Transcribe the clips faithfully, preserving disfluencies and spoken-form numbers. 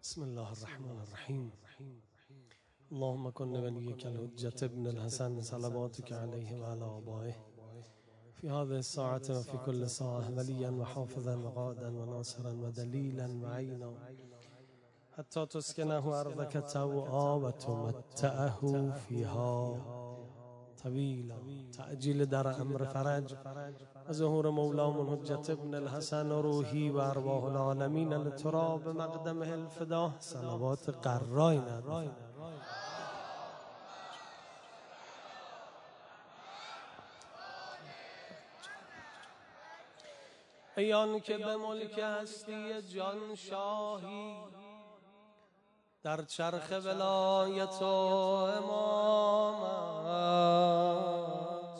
بسم الله الرحمن الرحيم. اللهم كن لوليك الحجة ابن الحسن صلواتك عليه وعلى آبائه في هذه الساعة وفي كل ساعة وليا وحافظا وقائدا وناصرا ودليلا وعينا حتى تسكنه أرضك طوعا وتمتعه فيها طويلا. تعجيل در امر فرج ظهور مولام حجة ابن الحسن روحي وارواح العالمين لتراب مقدمه الفدا صلوات قرائنا. ای آن که به ملک هستی جان شاهی در چرخ ولایت و امامت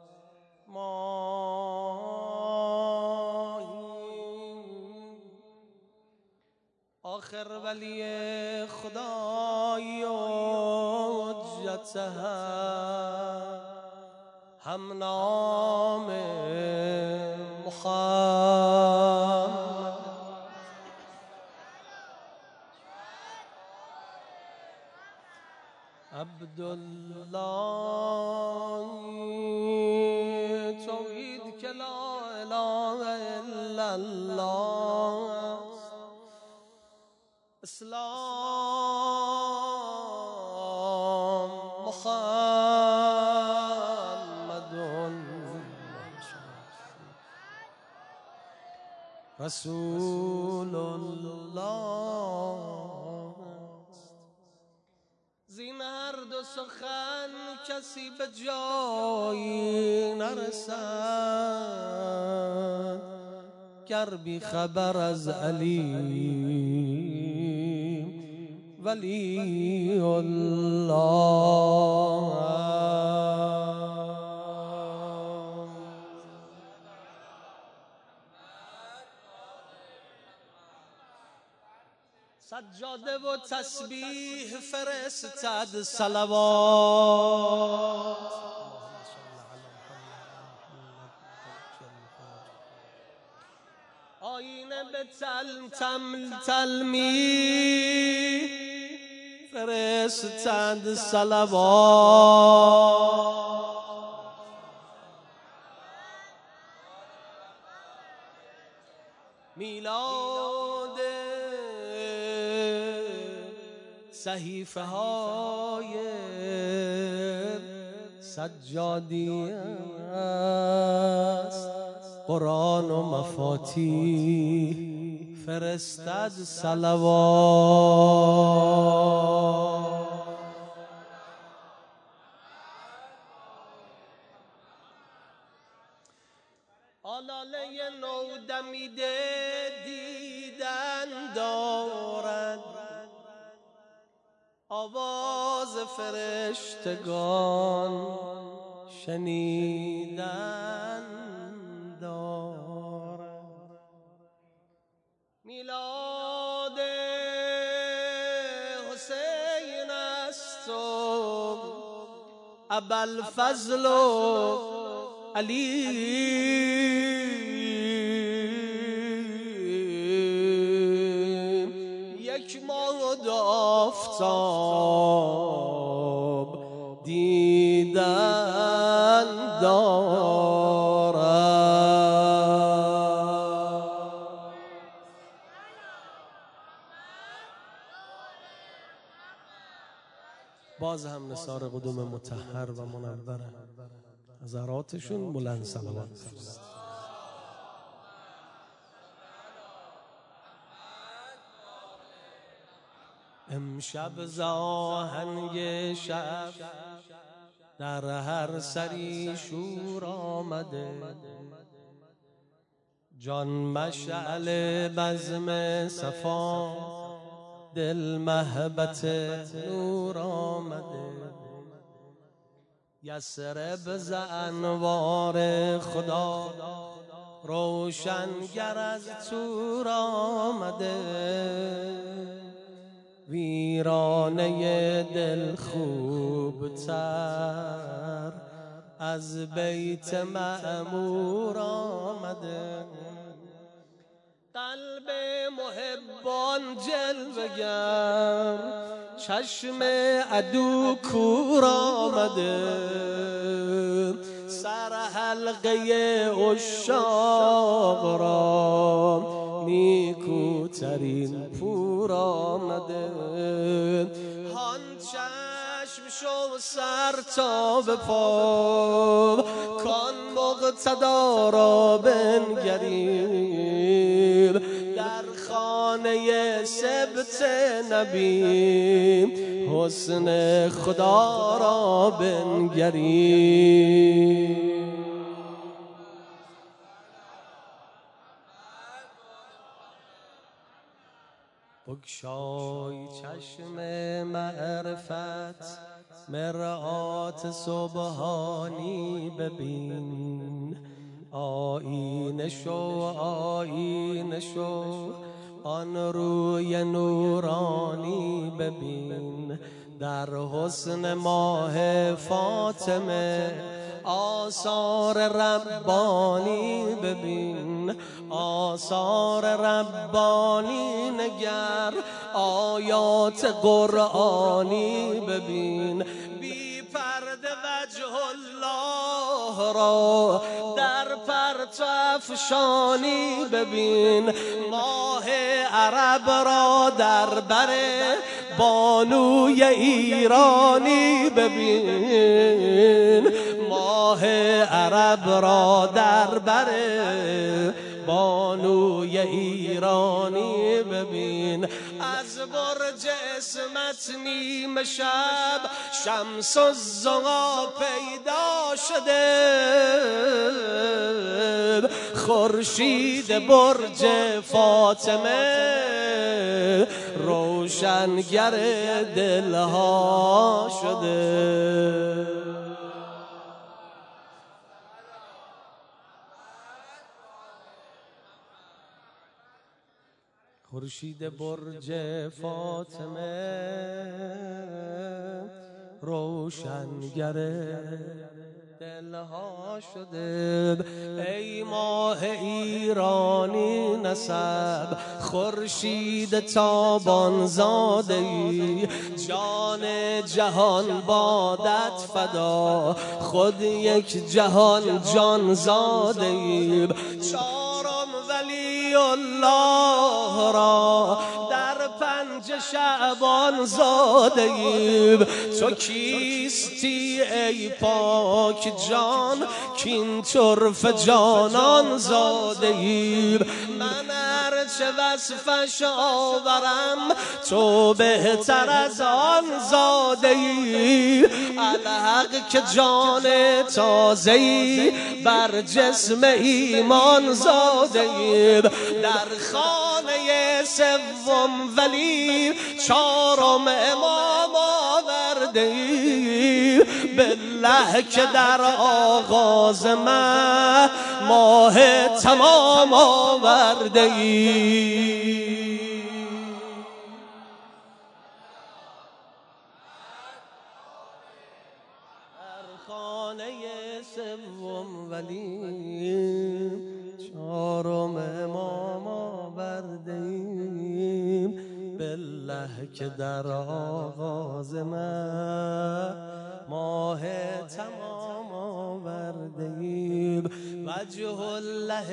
ماهی آخر ولی خدای و حجت هم نام محمد عبدالله توحید که لا اله الا الله اسلام محمد رسول الله. زین هر دو سخن کسی به جایی نرسد گر بی خبر از علی ولی الله. سجاده و تسبیح فرستد صلوات آینه به تل تل تلمی فرستد صلوات میلاد صحیفه های سجادی است قرآن و مفاتیح فرستد صلوات آلاله نو دمیده دیدن دارد آواز فرشتگان شنیدن دارد میلاد حسین است و ابوالفضل و علی یک ماه دو آفتاب دیدن دارد. باز هم نثار قدوم مطهر و منور حضراتشون بلند صلوات فرست. امشب زاهنگ شب در هر سری شور آمده جان مشعل بزم صفا دل محبت نور آمده یثرب ز انوار خدا روشنگر از تور آمده ویرانه دل خوب تر از بیت معمور آمده قلب محب محبان جلوگر، چشم عدو کور آمده، سر حلقه عشاق را نیکوترین پور آمده. هان چشم شو سر تا به پا، کان مقتدا را بنگریم، در خانه سبت نبی حسن خدا را بنگریم. بگشای چشم معرفت، مرآت سبحانی ببین، آیینه شو آیینه شو آن روی نورانی ببین، در حسن ماه فاطمه آثار ربانی ببین، آثار ربانی نگر، آیات قرآنی ببین، بی پرده وجه الله را در پرتو افشانی ببین، ماه عرب را در بر بانوی ایرانی ببین، ماه عرب را در بر بانوی ایرانی ببین، از برج اسمت نیمه شب شمس الضحی پیدا شده، خورشید برج فاطمه روشنگر دلها شده. خورشید برج فاطمه روشنگر دلها شده. ای ماه ایرانی نسب، خورشید تابان زاده ای، جان جهان بادت فدا، خود یک جهان جان زاده ای. چارم ولی الله را در پنج شعبان زاده ای، تو کیستی ای پاک جان کین طرف جانان زاده ای. من هرچه وصفش آورم تو بهتر از آن زاده ای، الحق که جان تازه‌ای بر جسم ایمان زاده ای. در خانه سوم ولی چهارم امام آورده ای، بالله که در آغاز ماه ماه تمام آورده ای. در خانه سوم ولی چهارم امام آورده ایم، بالله که در آغاز ماه ماه تمام آورده ایم. وجه الله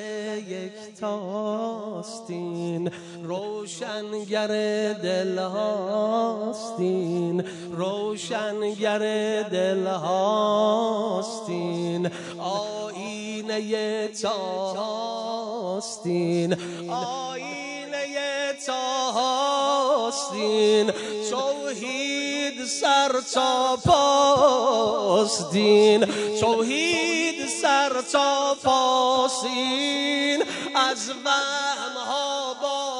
یکتاستین، روشنگر دلهاستین، روشنگر دلهاستین، آیینه تاهاستین، آیینه تاهاستین، توحید سر تا پاستین، توحید سر تا پاستین، از وهم ها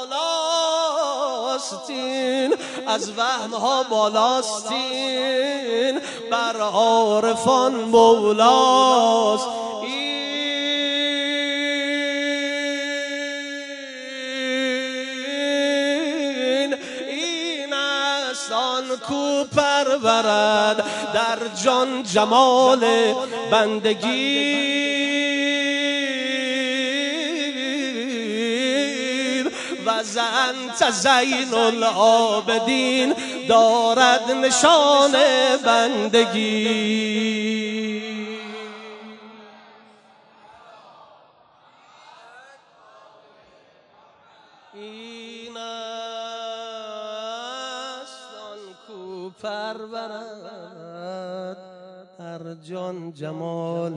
بالاستین، از وهم ها بالاستین، بر عارفان مولاست. کو پرورد در جان جمال بندگی، و وزنت زین العابدین دارد نشان بندگی. این است آن کو پرورد هر جان جمال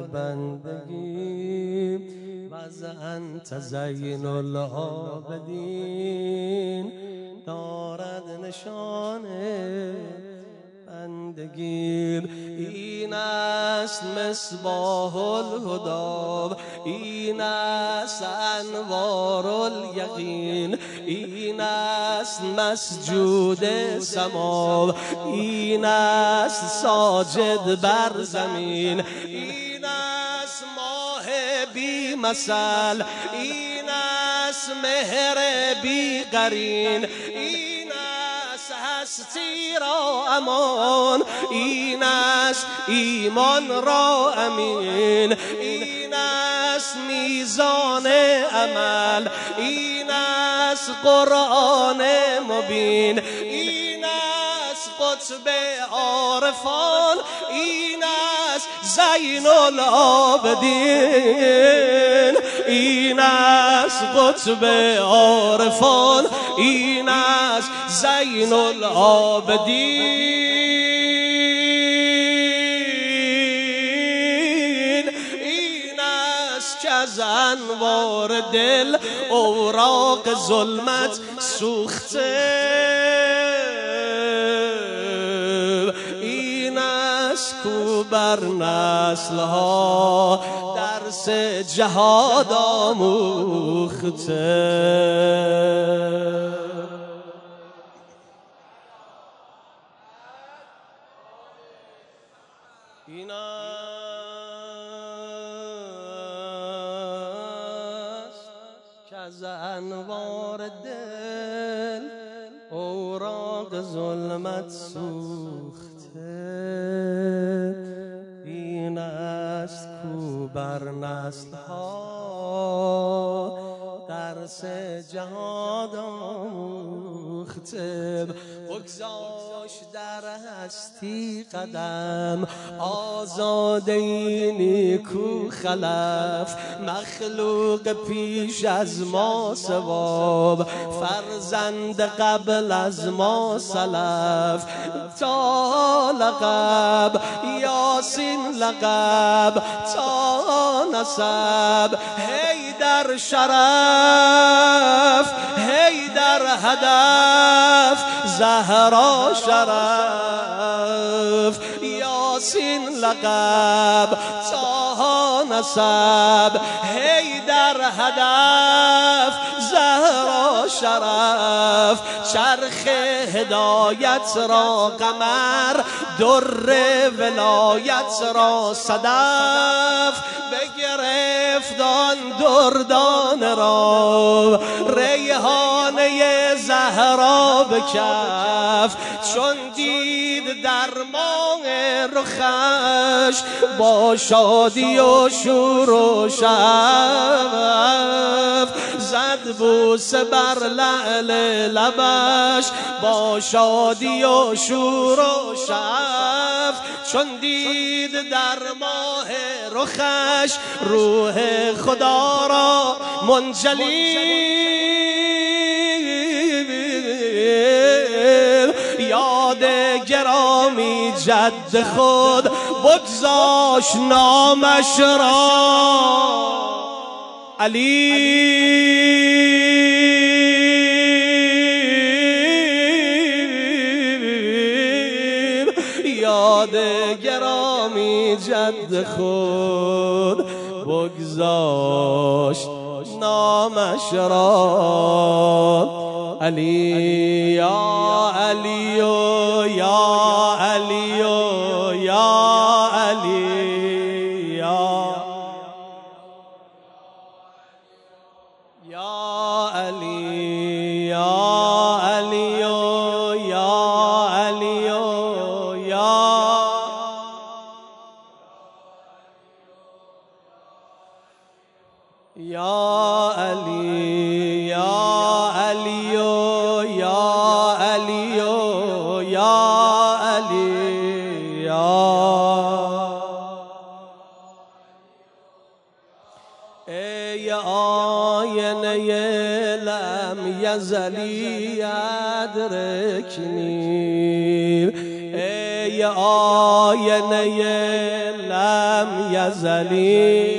بندگی. وزنت زین العابدین دارد نشان بندگی. این است مصباح الهدی، این است انوار الیقین، این است مسجود سما، این است ساجد بر زمین، این است ماه بی مثل، این است مهر بی قرین، این است هستی را امان، این است ایمان را امین، این است میزان عمل، این است قرآن مبین، این است قطب عارفان، این است زین العابدین، این است قطب عارفان، این است زین العابدین. این است که از انوار دل اوراق ظلمت سوخته، این است کو بر نسل‌ها درس جهاد آموخته. این است که از انوار دل اوراق ظلمت سوخته، این است کو بر نسل‌ها درس جهاد آموخته. بگذاشت در هستی قدم آزاده نیکو خلف، مخلوق پیش از ما ثواب، فرزند قبل از ما سلف. تا لقب یاسین لقب تا نسب، هی در شرف هی در هدف، زهرا شرف. یاسین لقب تا نسب، هی در هدف، زهرا شرف. چرخ هدایت را قمر، در ولایت را صدف، بگرفت آن دردان را ریحانه زهرا به کف. چون دید در ماه رخش با شادی و شور و شعف، زد بوسه بر لعل لبش با شادی و شور و شعف. چون دید در ماه رخش روح خدا را منجلی، یاد گرامی جد خود بگذاشت نامش را علی. یاد گرامی جد خود بگذاشت نامش را علی. یا علی و یا علی و یا علی، یا علی یا علی و یا علی و یا یا علی یا علی و یا علی ای آینه لم یزلی ادرکنی ای آینه لم یزلی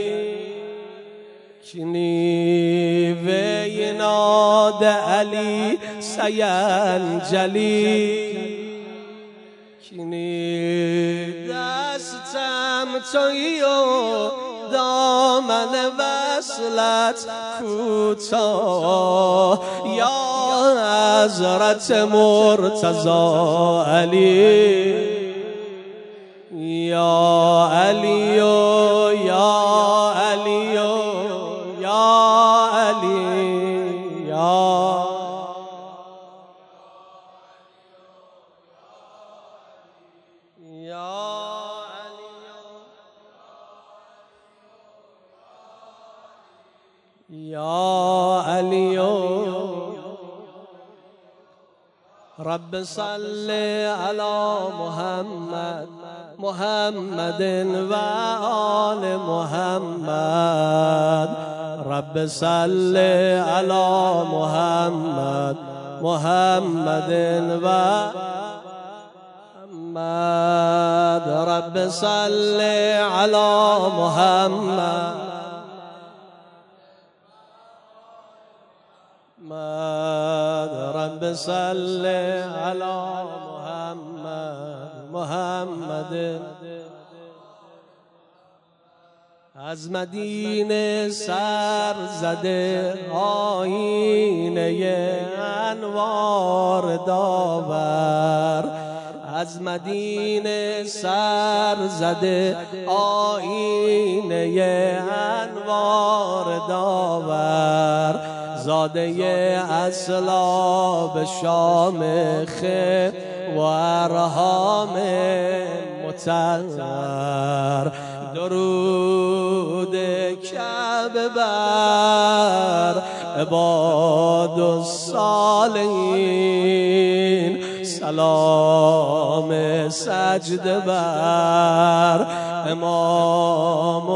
کنی وی ناد علی سینجلی کنی دستم تویی و دامن وصلت کوتاه یا حضرت مرتضی علی یا علی و یا علی و یا علی یا یا علی رب صل علی محمد محمد و آل محمد رب صل علی محمد محمد و محمد رب صل علی محمد رب صل علی محمد محمد از مدینه سر زده آینه انوار داور از مدینه سر زده آینه انوار داور زاده اصلاب شامخ و ارحام مطهر درود کعبه بر عباد الصالحین سلام سجده بر امام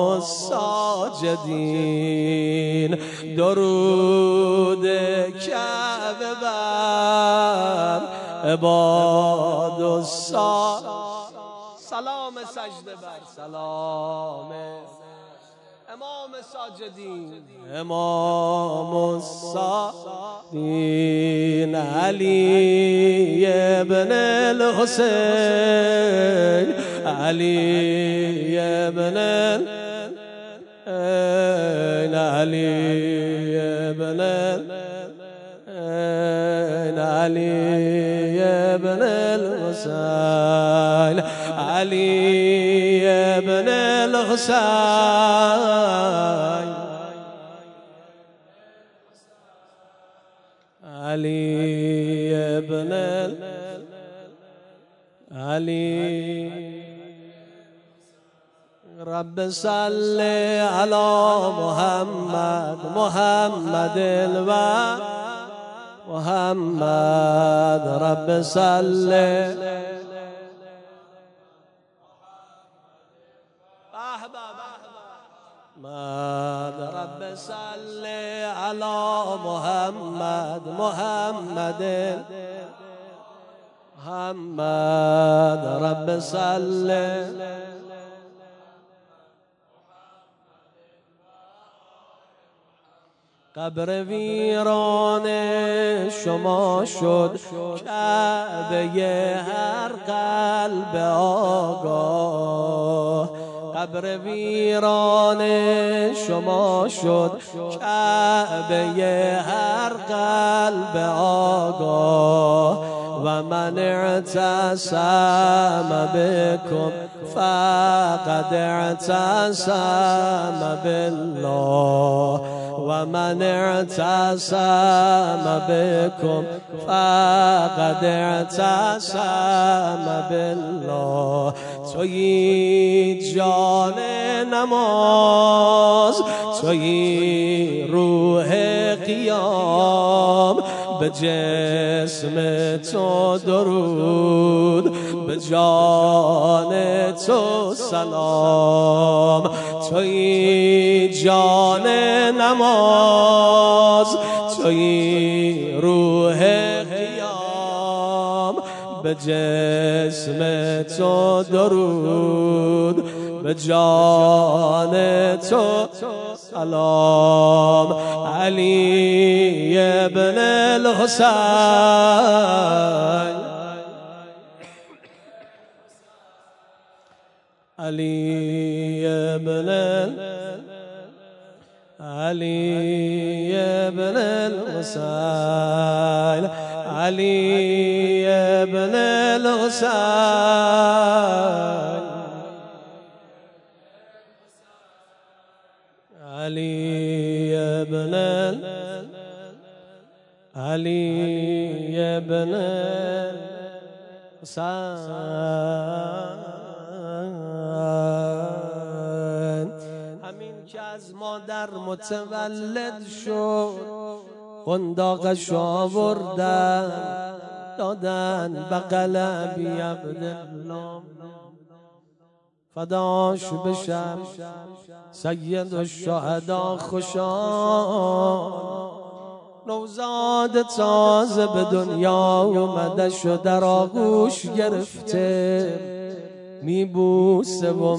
الساجدین درود کعبه بر عباد الصالحین سلام سجده بر سلام امام ساجدین امام الساجدین علی ابن الحسین علی ابن علی ابن علی ابن الحسین علی ابن الحسین علی ابن علی رب صل علی محمد محمد و محمد رب صل محمد رب صل علی محمد محمد محمد رب صل قبر ویران شما شد کعبه هر قلب آگاه قبر ویران شما شد کعبه هر قلب آگاه و من اعتصم بكم فقد اعتصم بالله و من اعتصم بكم فقد اعتصم بالله تویی جان نماز تویی روح قیام به جسم تو درود، به جان تو سلام. تویی جان نماز، تویی روح قیام. به جسم تو درود، به جان تو سلام. علی ابن الحسین، علی ابن علی ابن الحسین، علی ابن الحسین، علی ابن علی ابن الحسین. همین که از مادر متولد شد، قنداقش آوردن دادن بغل ابی عبدالله، فداش بشم سید الشهدا خوشان. نوزاد تازه به دنیا اومده شد، در آغوش گرفته میبوسه و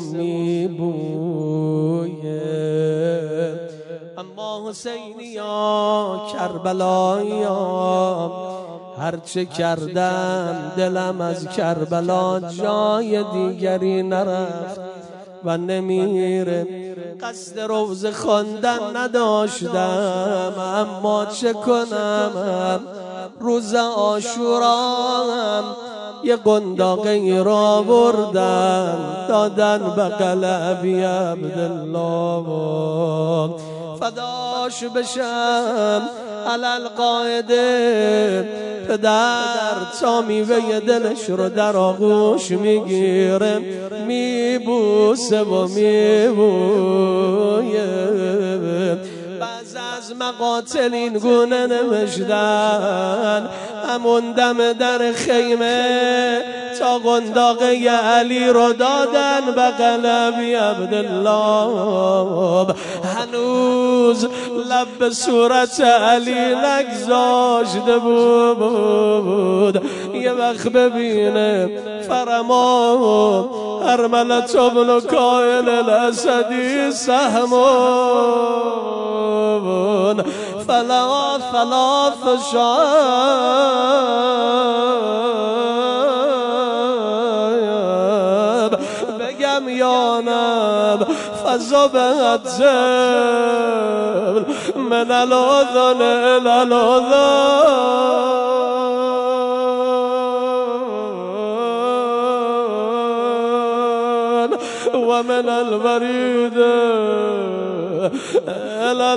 میبویه. اما حسینیا کربلایا، هرچه کردم دلم از کربلا جای دیگری نرفت و نمیره. قصد روزه خواندن نداشتم، اما چه کنم روز عاشورا یه قنداقی را بردن دادن بغل ابی عبدالله. فداش بشم علل قاعده، پدر تا میوه دلش رو در آغوش میگیره، میبوسه و میبویه. بعض از مقاتل این گونه نوشتن، همون دم در خیمه تا قنداقه علی رو دادن بغل ابی عبدالله. هنوز لب به صورت علی نگذاشته بود، یه وقت ببینه فرمان ارملت ابن کائل الاسدی سهمون فلا فلا فشاب. بگم یانم فزبت زبل من الاذن الى الاذن ومن الوريد الى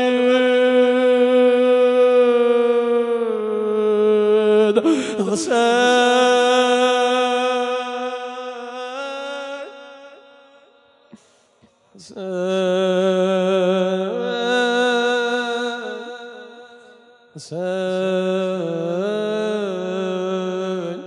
الوريد. حسين حسین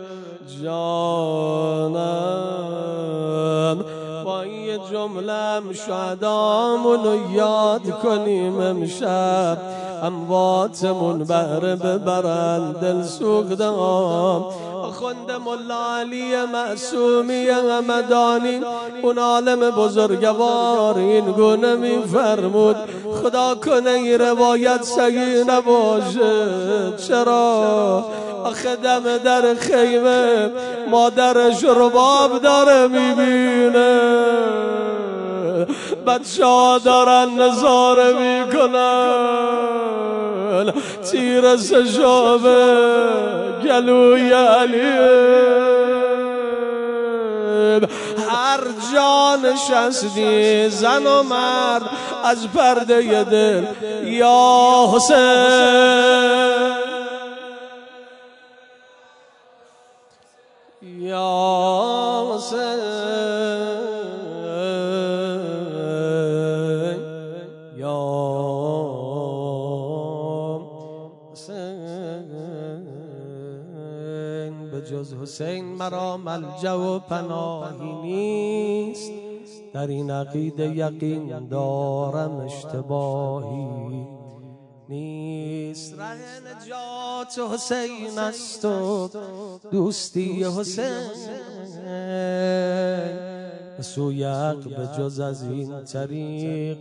جانم، با این جمله شهدامون رو یاد کنیم امشب، امواتمون بهره ببرن دل سوختم. آخوند مولا علی معصومی همدانی اون عالم بزرگوار این گونه میفرمود، خدا کنه این روایت صحیح نباشه. چرا؟ آخه دم در خیمه مادرش رباب داره میبینه، بچه ها دارن نظاره میکنن، تیر سشابه گلوی علی، هر جا نشستی زن و مرد از پرده دل یا حسین یا حسین یا حسین. به جز حسین مرا ملجأ و پناهی نیست، در این عقیده یقین دارم اشتباهی نیست. ره نجات حسین است و دوستی حسین، به سوی حق به جز از این طریق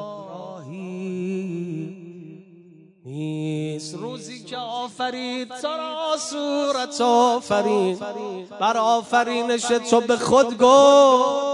راهی نیست. روزی که آفرید تو را صورت آفرین، بر آفرینش تو به خود گفت،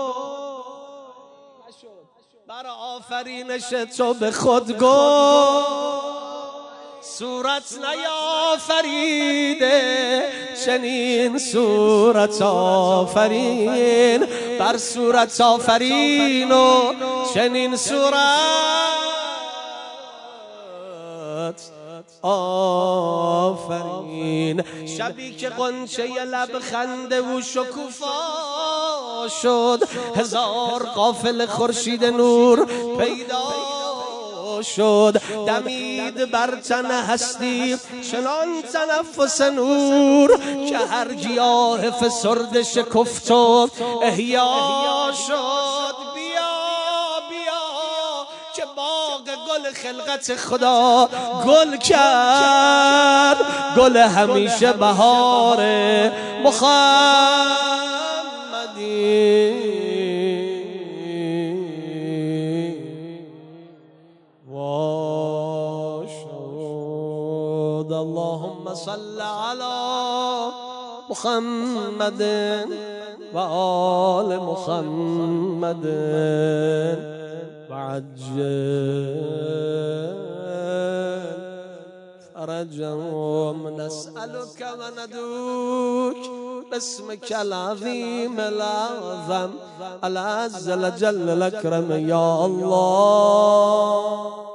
بر آفرینش تو به خود گفت صورت نیافریده، چنین صورت آفرین، بر صورت آفرین و چنین صورت آفرین. شبی که غنچه لب خنده و شکوفا شد، هزار قافل خورشید نور پیدا شد، دمید بر تن هستی چنان تنفس نور که هر گیاه فسرده شکفت و احیا شد. بیا بیا که باغ گل خلقت خدا گل کرد، گل همیشه بهار محمدی. اللهم صل على محمد و آل محمد وعجل فرجهم. نسألك وندعوك باسمك العظيم الأعظم العز الجل الأكرم يا الله.